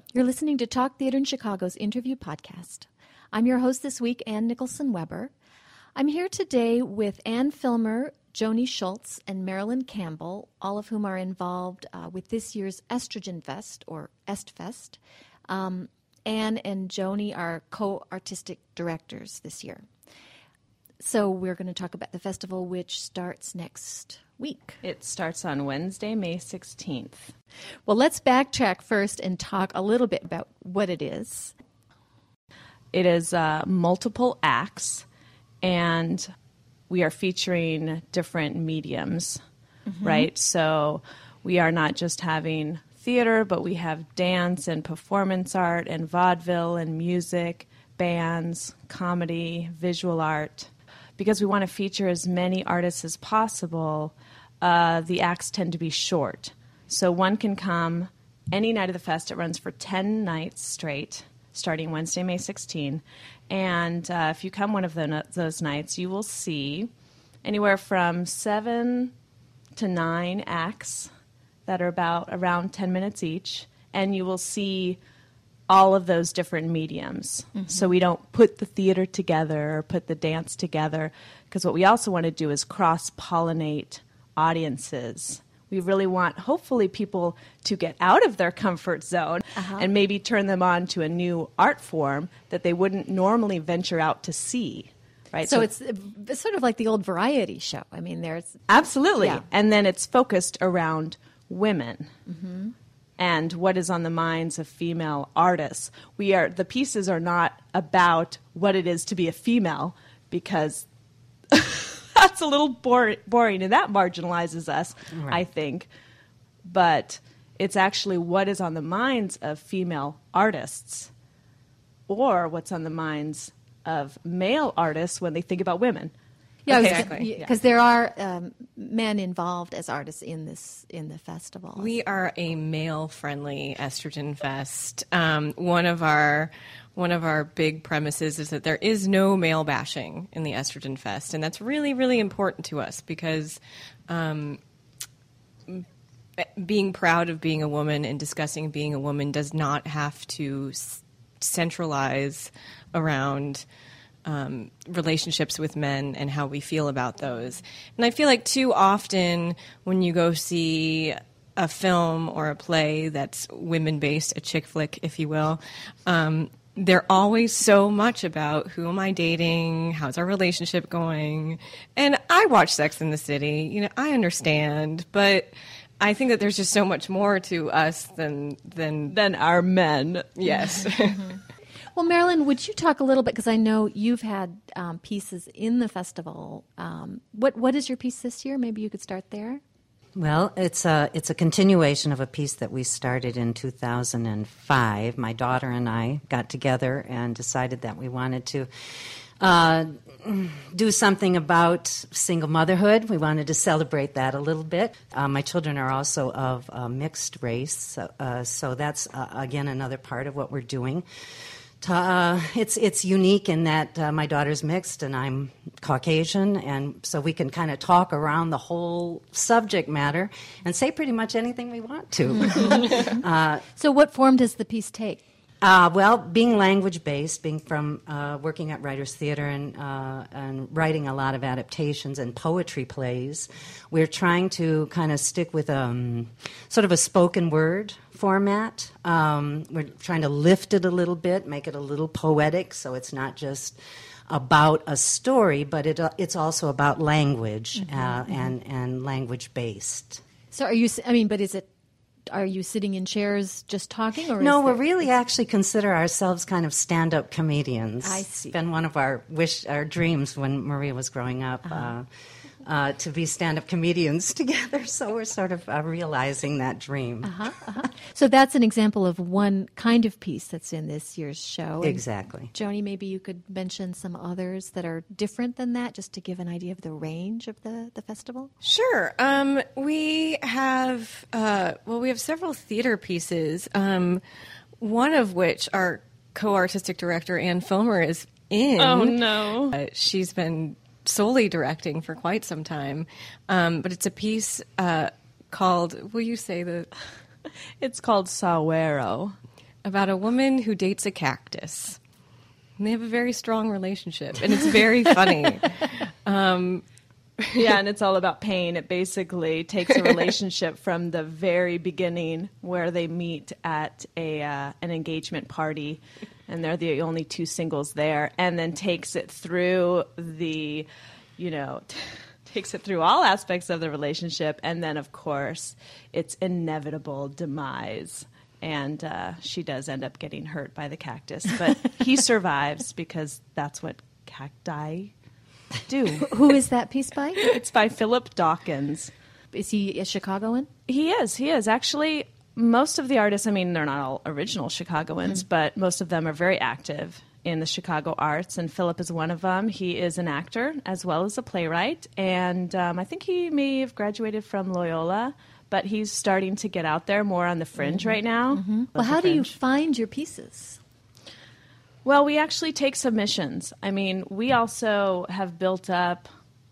You're listening to Talk Theater in Chicago's interview podcast. I'm your host this week, Ann Nicholson-Weber. I'm here today with Ann Filmer, Joni Schultz, and Marilyn Campbell, all of whom are involved with this year's Estrogen Fest, or EstFest. Ann and Joni are co-artistic directors this year. So we're going to talk about the festival, which starts next week. It starts on Wednesday, May 16th. Well, let's backtrack first and talk a little bit about what it is. It is multiple acts, and we are featuring different mediums, right? So we are not just having theater, but we have dance and performance art and vaudeville and music, bands, comedy, visual art. Because we want to feature as many artists as possible, the acts tend to be short. So one can come any night of the fest. It runs for 10 nights straight, starting Wednesday, May 16. And if you come one of those nights, you will see anywhere from 7 to 9 acts that are around 10 minutes each. And you will see all of those different mediums. So we don't put the theater together or put the dance together, because what we also want to do is cross-pollinate audiences. We really want, hopefully, people to get out of their comfort zone and maybe turn them on to a new art form that they wouldn't normally venture out to see. Right? So it's sort of like the old variety show. I mean, there's... Absolutely. Yeah. And then it's focused around women. And what is on the minds of female artists. The pieces are not about what it is to be a female, because that's a little boring, and that marginalizes us, right, I think. But it's actually what is on the minds of female artists, or what's on the minds of male artists when they think about women. Yeah, Okay. exactly. Because there are men involved as artists in the festival. We are a male-friendly Estrogen Fest. One of our big premises is that there is no male bashing in the Estrogen Fest, and that's really, really important to us, because being proud of being a woman and discussing being a woman does not have to centralize around relationships with men and how we feel about those. And I feel like too often when you go see a film or a play that's women-based, a chick flick, if you will, they're always so much about who am I dating, how's our relationship going. And I watch Sex and the City, I understand, but I think that there's just so much more to us than our men. Yes. Well, Marilyn, would you talk a little bit, because I know you've had pieces in the festival. What is your piece this year? Maybe you could start there. Well, it's a continuation of a piece that we started in 2005. My daughter and I got together and decided that we wanted to do something about single motherhood. We wanted to celebrate that a little bit. My children are also of mixed race, so that's, again, another part of what we're doing. It's unique in that my daughter's mixed and I'm Caucasian, and so we can kind of talk around the whole subject matter and say pretty much anything we want to. So what form does the piece take? Well, being language-based, being from working at Writers Theater and writing a lot of adaptations and poetry plays, we're trying to kind of stick with sort of a spoken word format. We're trying to lift it a little bit, make it a little poetic, so it's not just about a story, but it's also about language and language-based. So are you sitting in chairs just talking? Or no, we really actually consider ourselves kind of stand-up comedians. I see. It's been one of our dreams when Maria was growing up, to be stand-up comedians together. So we're sort of realizing that dream. So that's an example of one kind of piece that's in this year's show. Exactly. And Joni, maybe you could mention some others that are different than that, just to give an idea of the range of the festival. Sure. We have several theater pieces. One of which our co-artistic director Ann Filmer is in. Oh no! She's been solely directing for quite some time, but it's a piece called. Will you say the? It's called Sawero. about a woman who dates a cactus. And they have a very strong relationship, and it's very funny. Yeah, and it's all about pain. It basically takes a relationship from the very beginning where they meet at an engagement party, and they're the only two singles there, and then takes it through takes it through all aspects of the relationship, and then, of course, its inevitable demise. And she does end up getting hurt by the cactus, but he survives because that's what cacti do. Who is that piece by? It's by Philip Dawkins. Is he a Chicagoan? He is. Actually, most of the artists, I mean, they're not all original Chicagoans, but most of them are very active in the Chicago arts, and Philip is one of them. He is an actor as well as a playwright, and I think he may have graduated from Loyola, but he's starting to get out there more on the fringe right now. Well, how do you find your pieces? Well, we actually take submissions. I mean, we also have built up,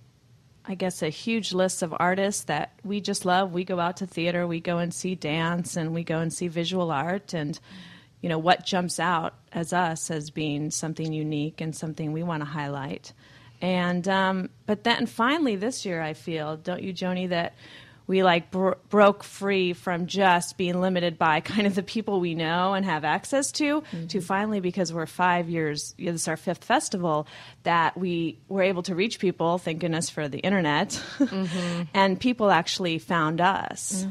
I guess, a huge list of artists that we just love. We go out to theater, we go and see dance, and we go and see visual art, and what jumps out as us as being something unique and something we want to highlight. And but then finally this year, I feel, don't you, Joni, that we broke free from just being limited by kind of the people we know and have access to finally, because we're 5 years, this is our 5th festival, that we were able to reach people, thank goodness for the internet, and people actually found us.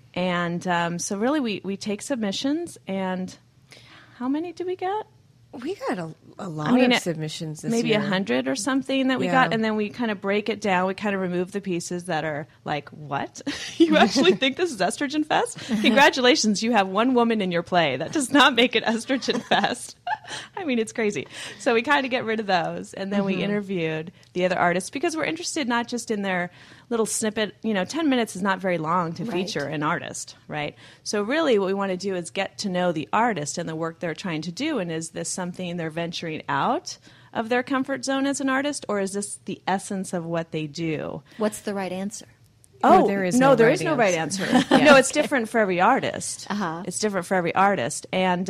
And so really we take submissions, and how many do we get? We got a lot of submissions this maybe year. 100 or something that we got, and then we kind of break it down. We kind of remove the pieces that are like, what? You actually think this is Estrogen Fest? Congratulations, you have one woman in your play. That does not make it Estrogen Fest. I mean, it's crazy. So we kind of get rid of those, and then we interviewed the other artists because we're interested not just in their little snippet. 10 minutes is not very long to feature an artist, right? So really what we want to do is get to know the artist and the work they're trying to do, and is this something they're venturing out of their comfort zone as an artist, or is this the essence of what they do? What's the right answer? Oh, there is no no right answer. No, it's different for every artist. It's different for every artist. And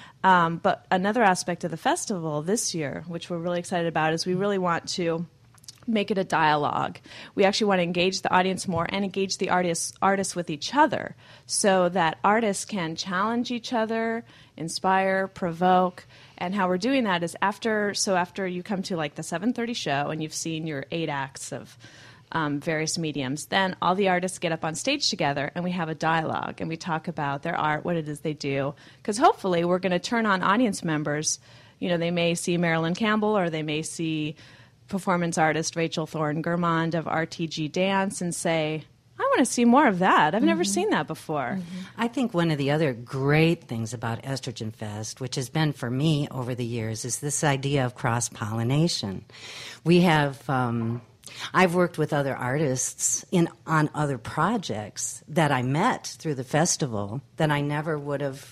but another aspect of the festival this year, which we're really excited about, is we really want to make it a dialogue. We actually want to engage the audience more and engage the artists with each other, so that artists can challenge each other, inspire, provoke. And how we're doing that is after you come to the 7:30 show and you've seen your 8 acts of various mediums, then all the artists get up on stage together and we have a dialogue and we talk about their art, what it is they do. Because hopefully we're going to turn on audience members. They may see Marilyn Campbell, or they may see performance artist Rachel Thorne-Germond of RTG Dance and say, I want to see more of that. I've never seen that before. I think one of the other great things about Estrogen Fest, which has been for me over the years, is this idea of cross-pollination. We have... I've worked with other artists on other projects that I met through the festival that I never would have,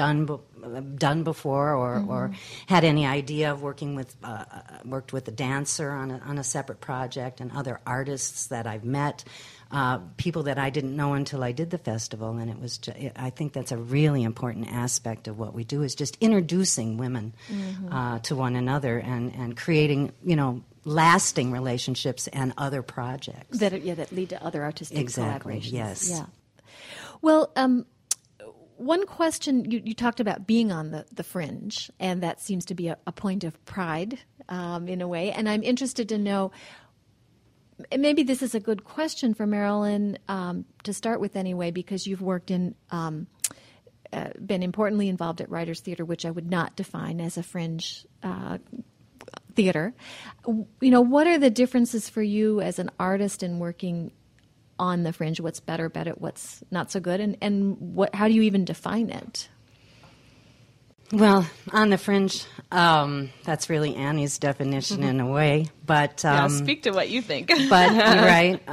done before, or had any idea of working with. Worked with a dancer on a separate project, and other artists that I've met, people that I didn't know until I did the festival, and it was. I think that's a really important aspect of what we do, is just introducing women to one another and creating, lasting relationships and other projects that lead to other artistic collaborations. Yes. Yeah. Well, one question, you talked about being on the fringe, and that seems to be a point of pride in a way. And I'm interested to know, maybe this is a good question for Marilyn to start with anyway, because you've worked in, been importantly involved at Writers Theater, which I would not define as a fringe theater. What are the differences for you as an artist in working on the fringe? What's better about it? What's not so good? And how do you even define it? Well, on the fringe, that's really Annie's definition in a way. But speak to what you think. But you're right.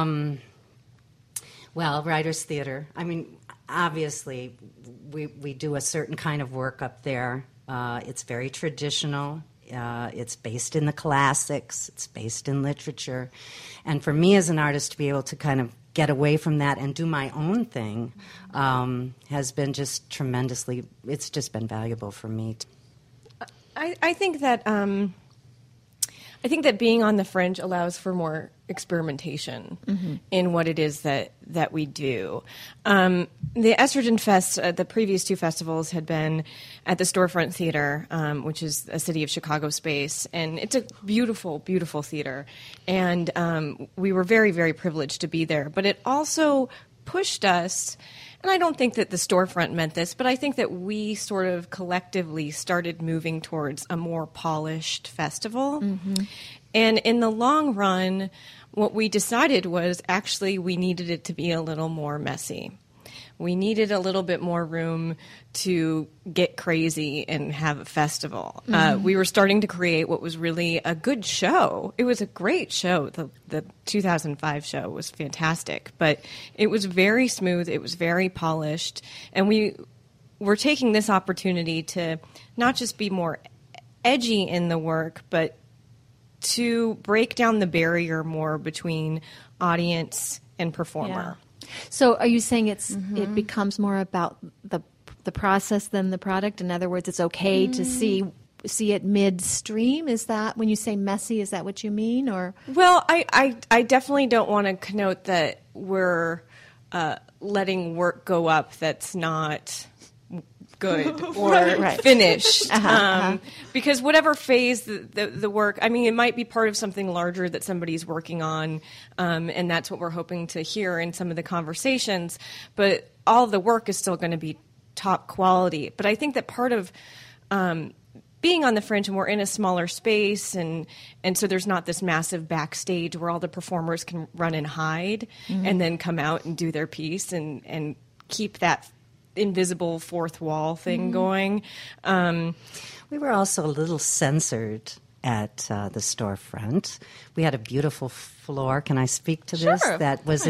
Well, Writers Theater. I mean, obviously, we do a certain kind of work up there. It's very traditional. It's based in the classics. It's based in literature. And for me as an artist to be able to kind of get away from that and do my own thing has been just tremendously, it's just been valuable for me. I think that being on the fringe allows for more experimentation in what it is that we do. The Estrogen Fest, the previous two festivals had been at the Storefront Theater, which is a City of Chicago space, and it's a beautiful, beautiful theater. And we were very, very privileged to be there. But it also pushed us, and I don't think that the Storefront meant this, but I think that we sort of collectively started moving towards a more polished festival. And in the long run, what we decided was actually we needed it to be a little more messy. We needed a little bit more room to get crazy and have a festival. We were starting to create what was really a good show. It was a great show. The 2005 show was fantastic, but it was very smooth. It was very polished. And we were taking this opportunity to not just be more edgy in the work, but to break down the barrier more between audience and performer. So are you saying it becomes more about the process than the product? In other words, it's okay to see it midstream? Is that, when you say messy, is that what you mean? Or Well, I definitely don't want to connote that we're letting work go up that's not good or finished. Because whatever phase the work, I mean, it might be part of something larger that somebody's working on, and that's what we're hoping to hear in some of the conversations, but all the work is still going to be top quality. But I think that part of being on the fringe, and we're in a smaller space, and so there's not this massive backstage where all the performers can run and hide and then come out and do their piece and keep that invisible fourth wall thing going. We were also a little censored at the Storefront. We had a beautiful floor. Can I speak to this? That was in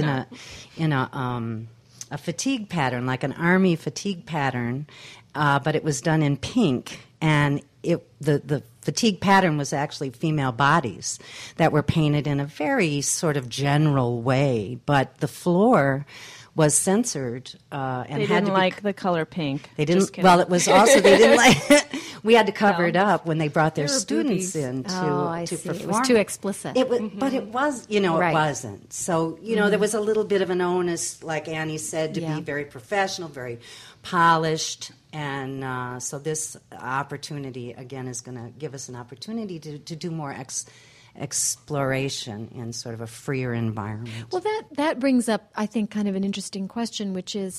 a fatigue pattern, like an army fatigue pattern, but it was done in pink, and the fatigue pattern was actually female bodies that were painted in a very sort of general way, but the floor was censored and they had didn't like the color pink. They didn't. Well, it was also they didn't like. We had to cover it up when they brought their students in to perform. It was too explicit. It was, but it was, it wasn't. So there was a little bit of an onus, like Annie said, to be very professional, very polished, and so this opportunity again is going to give us an opportunity to do more exploration in sort of a freer environment. Well, that brings up, I think, kind of an interesting question, which is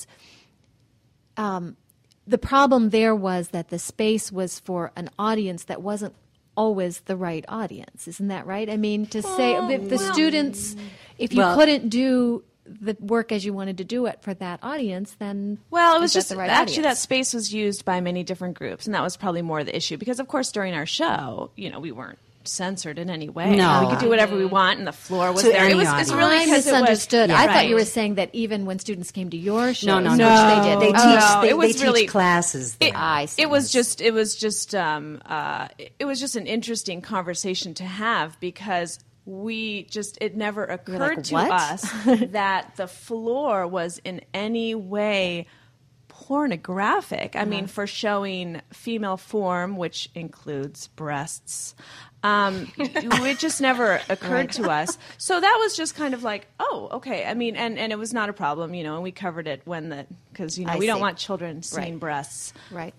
the problem there was that the space was for an audience that wasn't always the right audience. Isn't that right? I mean, to say if the students, if you couldn't do the work as you wanted to do it for that audience, then it was just the right actually audience? that space was used by many different groups, and that was probably more the issue because, of course, during our show, we weren't censored in any way. No. We could do whatever we want, and the floor was To there. any It was audience. really I because misunderstood. It was, I thought you were saying that even when students came to your shows, No. which they did. They it teach was classes there. I see. It was just an interesting conversation to have because it never occurred to "What?" us that the floor was in any way pornographic. I mean, for showing female form, which includes breasts, it just never occurred to us. So that was just kind of like, oh, okay. I mean, and it was not a problem, and we covered it because we don't want children seeing breasts. Right.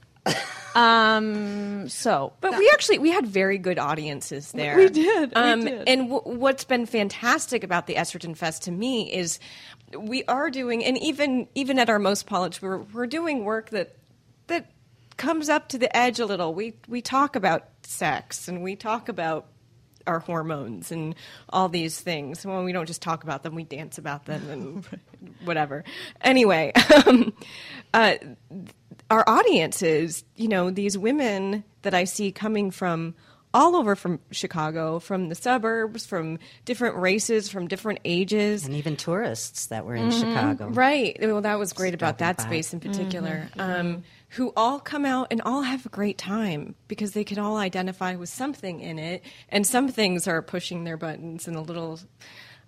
But we had very good audiences there. We did. And what's been fantastic about the Estrogen Fest to me is we are doing, and even at our most polished, we're doing work that comes up to the edge a little. We talk about sex and we talk about our hormones and all these things. Well, we don't just talk about them; we dance about them and whatever. Anyway. Our audiences, these women that I see coming from all over from Chicago, from the suburbs, from different races, from different ages. And even tourists that were in Chicago. Right. Well, that was great about that space in particular. Who all come out and all have a great time because they can all identify with something in it. And some things are pushing their buttons and a little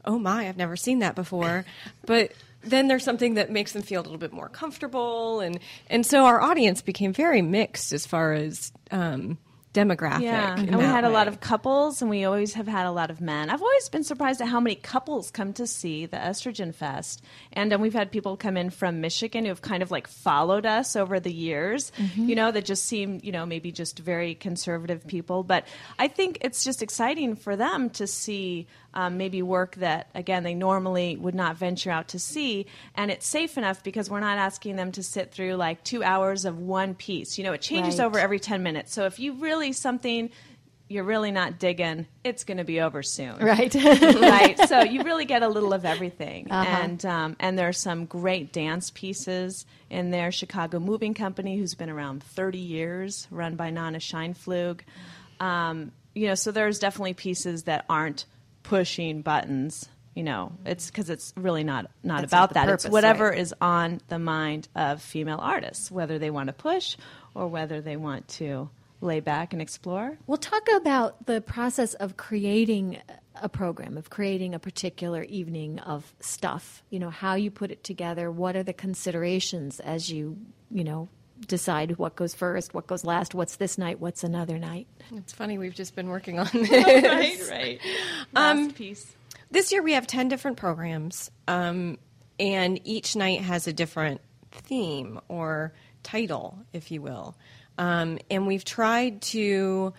oh my, I've never seen that before. But then there's something that makes them feel a little bit more comfortable. And so our audience became very mixed as far as demographic. Yeah, and we had a lot of couples, and we always have had a lot of men. I've always been surprised at how many couples come to see the Estrogen Fest. And we've had people come in from Michigan who have kind of like followed us over the years, that just seem, maybe just very conservative people. But I think it's just exciting for them to see maybe work that, again, they normally would not venture out to see. And it's safe enough because we're not asking them to sit through like 2 hours of one piece. It changes over every 10 minutes. So if you really something you're really not digging, it's going to be over soon. Right. Right. So you really get a little of everything. And there are some great dance pieces in there. Chicago Moving Company, who's been around 30 years, run by Nana Scheinflug. So there's definitely pieces that aren't pushing buttons. It's because it's really not about that. Purpose, it's whatever is on the mind of female artists, whether they want to push or whether they want to lay back and explore. We'll talk about the process of creating a program, of creating a particular evening of stuff, how you put it together, what are the considerations as you, decide what goes first, what goes last, what's this night, what's another night. It's funny, we've just been working on this. Right. Last piece. This year we have 10 different programs, and each night has a different theme or title, if you will. And we've tried to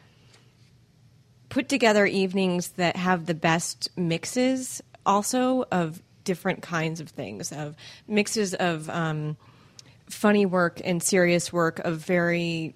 put together evenings that have the best mixes also of different kinds of things, of mixes of funny work and serious work, of very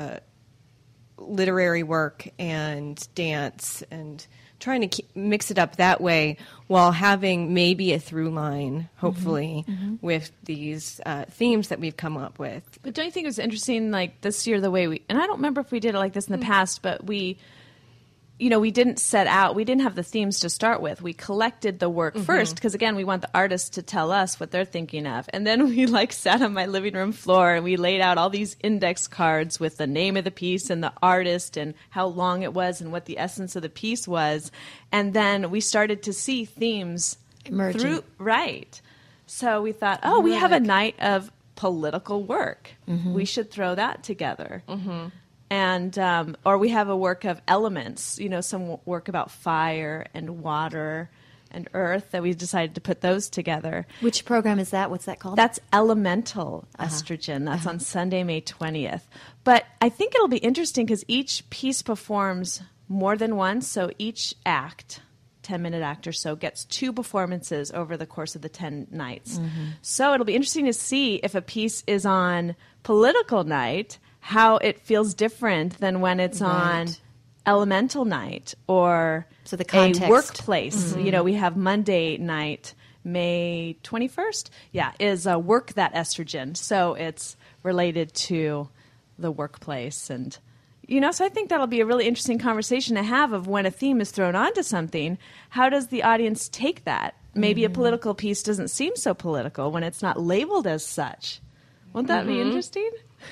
literary work and dance, and trying to mix it up that way while having maybe a through line, hopefully, with these themes that we've come up with. But don't you think it was interesting, like this year, the way and I don't remember if we did it like this in the past, but we didn't we didn't have the themes to start with. We collected the work first because, again, we want the artists to tell us what they're thinking of. And then we sat on my living room floor and we laid out all these index cards with the name of the piece and the artist and how long it was and what the essence of the piece was. And then we started to see themes emerging. Right. So we thought, we have a night of political work. We should throw that together. And or we have a work of elements, some work about fire and water and earth that we decided to put those together. Which program is that? What's that called? That's Elemental Estrogen. That's on Sunday, May 20th. But I think it'll be interesting because each piece performs more than once. So each act, 10-minute act or so, gets 2 performances over the course of the 10 nights. So it'll be interesting to see if a piece is on political night, how it feels different than when it's on elemental night or so the context. A workplace. We have Monday night, May 21st, is Work That Estrogen. So it's related to the workplace. And, so I think that'll be a really interesting conversation to have of when a theme is thrown onto something, how does the audience take that? Maybe a political piece doesn't seem so political when it's not labeled as such. Won't that be interesting?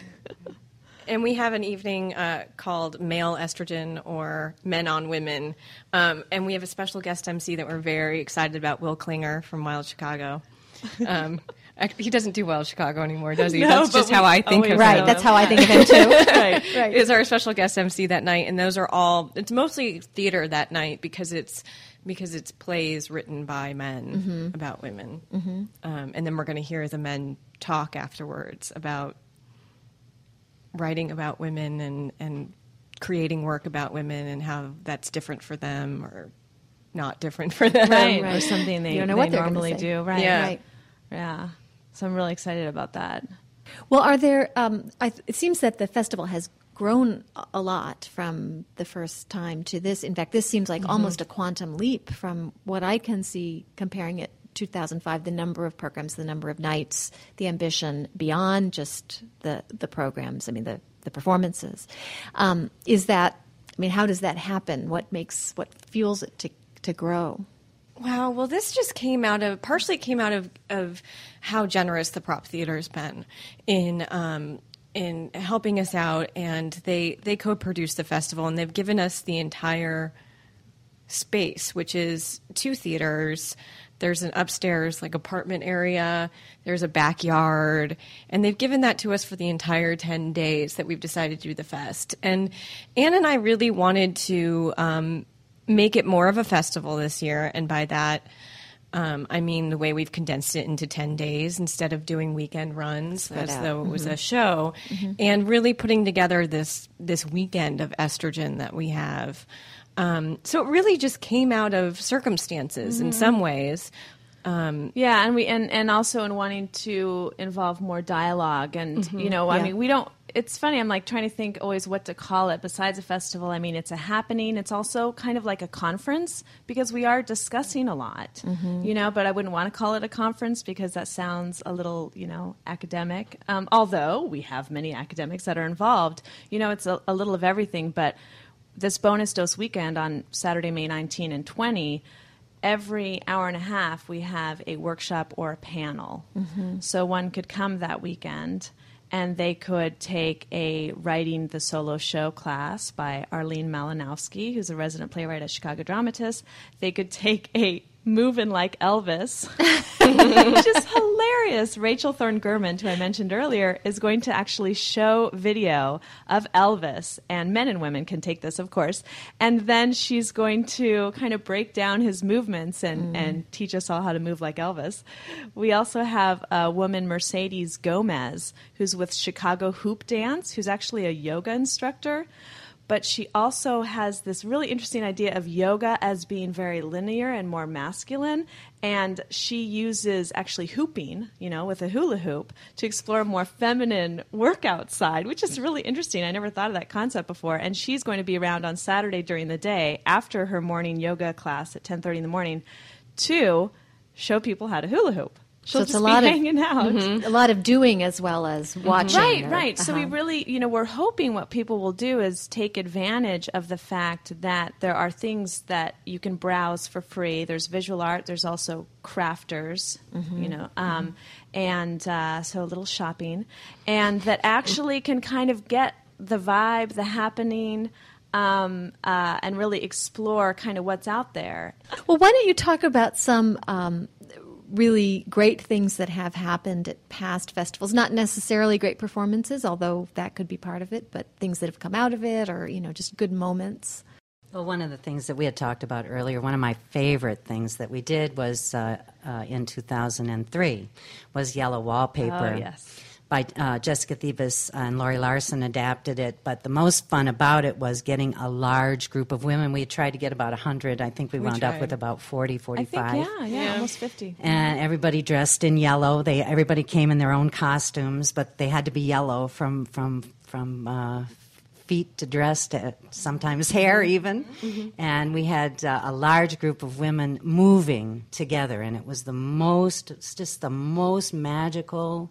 And we have an evening called Male Estrogen or Men on Women. And we have a special guest MC that we're very excited about, Will Klinger from Wild Chicago. He doesn't do Wild Chicago anymore, does he? No, that's just how I think of him. Right, that's how I think of him too. Right. Is our special guest MC that night. And those are all, it's mostly theater that night because it's plays written by men about women. And then we're going to hear the men talk afterwards about writing about women and creating work about women and how that's different for them or not different for them. Right. Or something they normally do. Right. Yeah. Right. Yeah. So I'm really excited about that. Well, are there, it seems that the festival has grown a lot from the first time to this. In fact, this seems like almost a quantum leap from what I can see comparing it 2005, the number of programs, the number of nights, the ambition beyond just the programs, the performances. Is that, how does that happen? What fuels it to grow? Wow. Well, this just partially came out of how generous the Prop Theater has been in helping us out, and they co-produced the festival, and they've given us the entire space, which is 2 theaters. There's an upstairs like apartment area. There's a backyard. And they've given that to us for the entire 10 days that we've decided to do the fest. And Anne and I really wanted to make it more of a festival this year. And by that, I mean the way we've condensed it into 10 days instead of doing weekend runs as though it was a show. And really putting together this weekend of estrogen that we have. So it really just came out of circumstances in some ways. Yeah, and also in wanting to involve more dialogue, and I mean, we don't. It's funny. I'm like trying to think always what to call it besides a festival. I mean, it's a happening. It's also kind of like a conference because we are discussing a lot, But I wouldn't want to call it a conference because that sounds a little, academic. Although we have many academics that are involved, it's a little of everything. But this bonus dose weekend on Saturday, May 19 and 20. Every hour and a half, we have a workshop or a panel. So one could come that weekend, and they could take a Writing the Solo Show class by Arlene Malinowski, who's a resident playwright at Chicago Dramatists. They could take a Movin' Like Elvis, which is hilarious. Rachel Thorne-Gurman, who I mentioned earlier, is going to actually show video of Elvis, and men and women can take this, of course, and then she's going to kind of break down his movements and teach us all how to move like Elvis. We also have a woman, Mercedes Gomez, who's with Chicago Hoop Dance, who's actually a yoga instructor. But she also has this really interesting idea of yoga as being very linear and more masculine. And she uses actually hooping, with a hula hoop to explore a more feminine workout side, which is really interesting. I never thought of that concept before. And she's going to be around on Saturday during the day after her morning yoga class at 10:30 in the morning to show people how to hula hoop. She'll it's just a lot be of hanging out. A lot of doing as well as watching. Right. So we really, we're hoping what people will do is take advantage of the fact that there are things that you can browse for free. There's visual art. There's also crafters, and so a little shopping, and that actually can kind of get the vibe, the happening, and really explore kind of what's out there. Well, why don't you talk about some really great things that have happened at past festivals? Not necessarily great performances, although that could be part of it, but things that have come out of it or, just good moments. Well, one of the things that we had talked about earlier, one of my favorite things that we did was in 2003 was Yellow Wallpaper. Oh, yes. By Jessica Thebus and Lori Larson adapted it, but the most fun about it was getting a large group of women. We tried to get about 100. I think we wound up with about 40, 45. I think, almost 50. And everybody dressed in yellow. Everybody came in their own costumes, but they had to be yellow from feet to dress to sometimes hair even. And we had a large group of women moving together, and it was just the most magical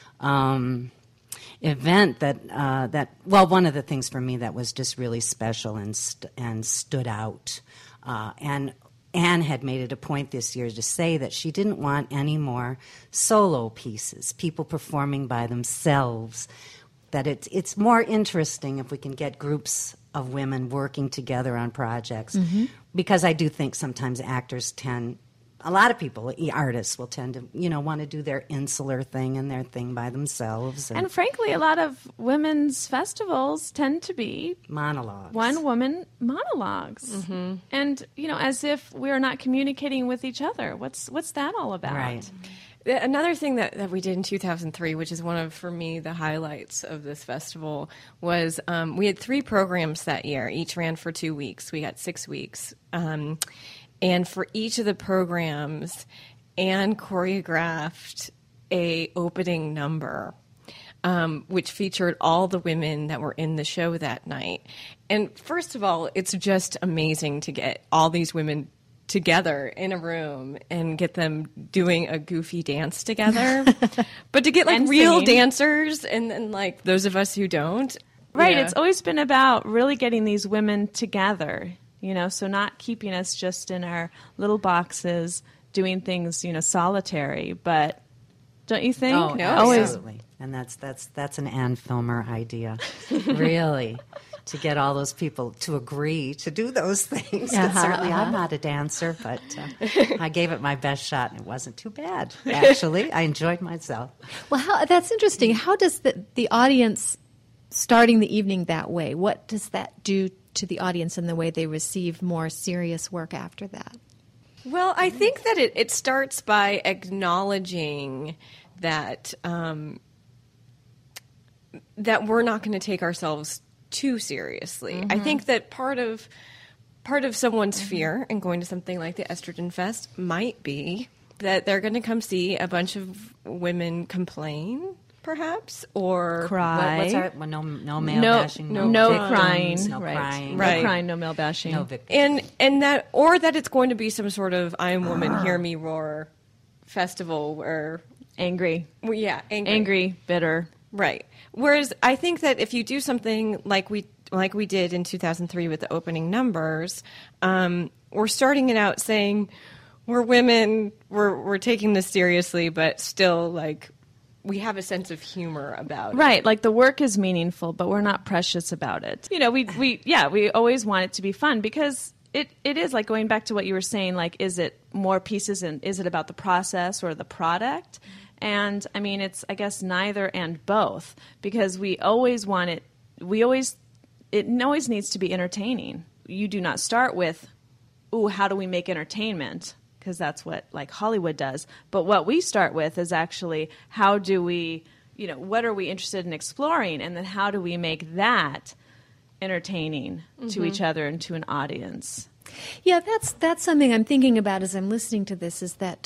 event one of the things for me that was just really special and stood out. And Anne had made it a point this year to say that she didn't want any more solo pieces, people performing by themselves, that it's more interesting if we can get groups of women working together on projects. Because I do think sometimes a lot of people, artists, will tend to, want to do their insular thing and their thing by themselves. And frankly, a lot of women's festivals tend to be monologues. One-woman monologues. And, as if we're not communicating with each other. What's that all about? Right. Another thing that we did in 2003, which is one of, for me, the highlights of this festival, was we had 3 programs that year. Each ran for 2 weeks. We got 6 weeks. And for each of the programs, Anne choreographed a opening number, which featured all the women that were in the show that night. And first of all, it's just amazing to get all these women together in a room and get them doing a goofy dance together. But to get real dancers and those of us who don't. Right. Yeah. It's always been about really getting these women together. So not keeping us just in our little boxes doing things, solitary. But don't you think? Oh, no, absolutely. And that's an Anne Filmer idea, really. to get all those people to agree to do those things. Certainly, I'm not a dancer, but I gave it my best shot, and it wasn't too bad. Actually, I enjoyed myself. Well, that's interesting. How does the audience starting the evening that way? What does that do to the audience in the way they receive more serious work after that? Well, I think that it starts by acknowledging that that we're not going to take ourselves too seriously. Mm-hmm. I think that part of someone's fear in going to something like the Estrogen Fest might be that they're going to come see a bunch of women complain, perhaps, or cry. What's our no male bashing, no victims, crying, no right. crying, no crying, no male bashing, no victims, and that, or that it's going to be some sort of "I am woman, hear me roar" festival where angry, angry, bitter, right. Whereas I think that if you do something like we did in 2003 with the opening numbers, we're starting it out saying we're women, we're taking this seriously, but still like we have a sense of humor about it. Right, like the work is meaningful, but we're not precious about it. You know, we always want it to be fun because it is like going back to what you were saying, like is it more pieces and is it about the process or the product? And I mean, it's, I guess, neither and both, because it always needs to be entertaining. You do not start with, ooh, how do we make entertainment? Because that's what like Hollywood does. But what we start with is actually how do we, what are we interested in exploring? And then how do we make that entertaining to each other and to an audience? Yeah, that's something I'm thinking about as I'm listening to this, is that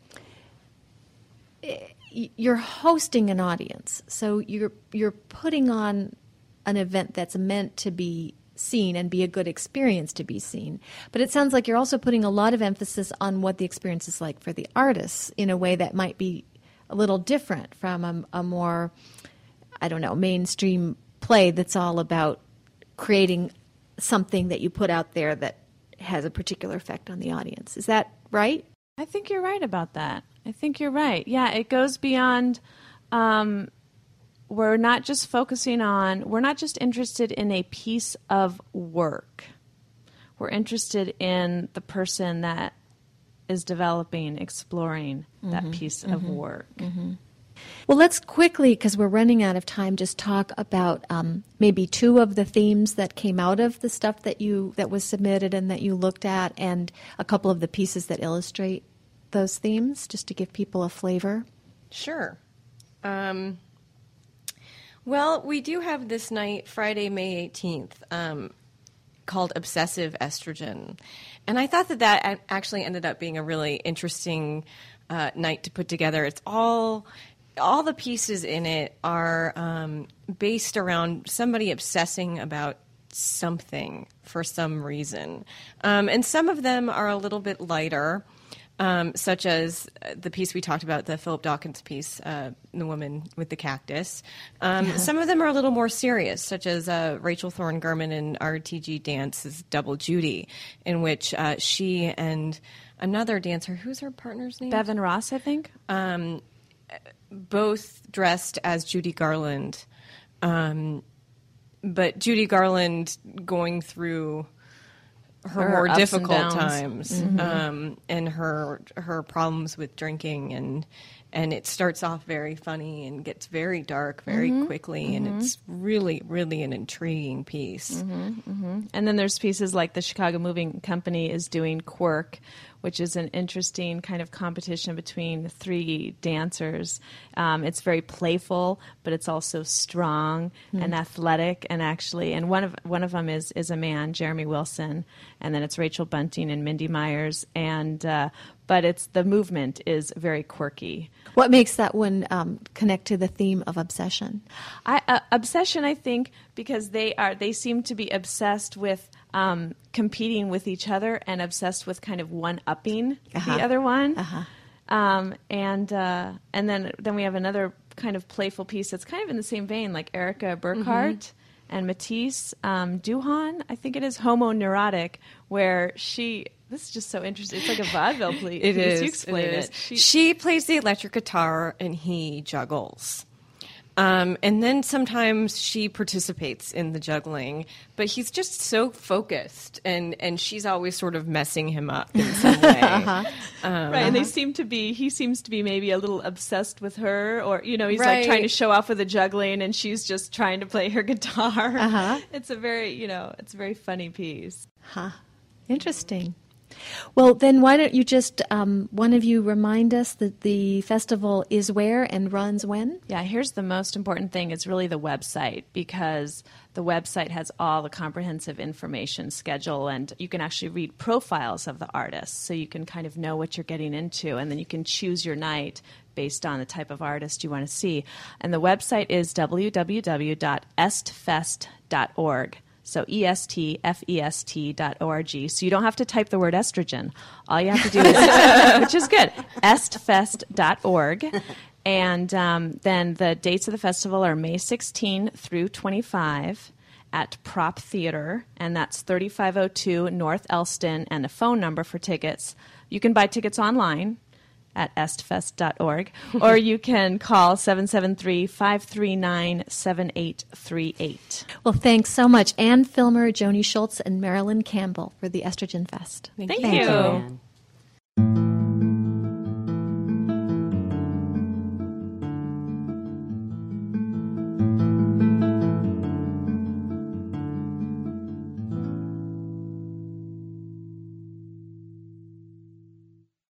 you're hosting an audience. So you're putting on an event that's meant to be seen and be a good experience to be seen. But it sounds like you're also putting a lot of emphasis on what the experience is like for the artists in a way that might be a little different from a more, I don't know, mainstream play that's all about creating something that you put out there that has a particular effect on the audience. Is that right? I think you're right about that. I think you're right. Yeah, it goes beyond, we're not just interested in a piece of work. We're interested in the person that is developing, exploring that piece of work. Mm-hmm. Well, let's quickly, because we're running out of time, just talk about maybe two of the themes that came out of the stuff that was submitted and that you looked at, and a couple of the pieces that illustrate those themes, just to give people a flavor. Sure. Well, we do have this night, Friday, May 18th, called Obsessive Estrogen. And I thought that actually ended up being a really interesting night to put together. It's all the pieces in it are based around somebody obsessing about something for some reason. And some of them are a little bit lighter, such as the piece we talked about, the Philip Dawkins piece, The Woman with the Cactus. Some of them are a little more serious, such as Rachel Thorne Gurman and RTG Dance's Double Judy, in which she and another dancer, who's her partner's name? Bevan Ross, I think. Both dressed as Judy Garland. But Judy Garland going through her more difficult times, and her problems with drinking, and it starts off very funny and gets very dark very quickly, and it's really, really an intriguing piece. And then there's pieces like the Chicago Moving Company is doing Quirk, which is an interesting kind of competition between three dancers. It's very playful, but it's also strong and athletic, and one of them is a man, Jeremy Wilson, and then it's Rachel Bunting and Mindy Myers, and but the movement is very quirky. What makes that one connect to the theme of obsession? Obsession, I think, because they seem to be obsessed with competing with each other and obsessed with kind of one-upping the other one. And then we have another kind of playful piece that's kind of in the same vein, like Erica Burkhart and Matisse Duhan, I think it is, Homo Neurotic, where this is just so interesting. It's like a vaudeville piece. It is. You explain it. She plays the electric guitar and he juggles. And then sometimes she participates in the juggling, but he's just so focused, and she's always sort of messing him up in some way. Right, and he seems to be maybe a little obsessed with her, or he's like trying to show off with the juggling, and she's just trying to play her guitar. It's a very it's a very funny piece. Interesting. Well, then why don't you just, one of you remind us that the festival is where and runs when? Yeah, here's the most important thing. It's really the website, because the website has all the comprehensive information schedule, and you can actually read profiles of the artists, so you can kind of know what you're getting into, and then you can choose your night based on the type of artist you want to see. And the website is www.estfest.org. So estfest.org. So you don't have to type the word estrogen. All you have to do is, which is good, estfest.org. And then the dates of the festival are May 16 through 25 at Prop Theater, and that's 3502 North Elston. And the phone number for tickets, you can buy tickets online at estfest.org, or you can call 773-539-7838. Well, thanks so much, Ann Filmer, Joni Schultz, and Marilyn Campbell for the Estrogen Fest. Thank you. Ann.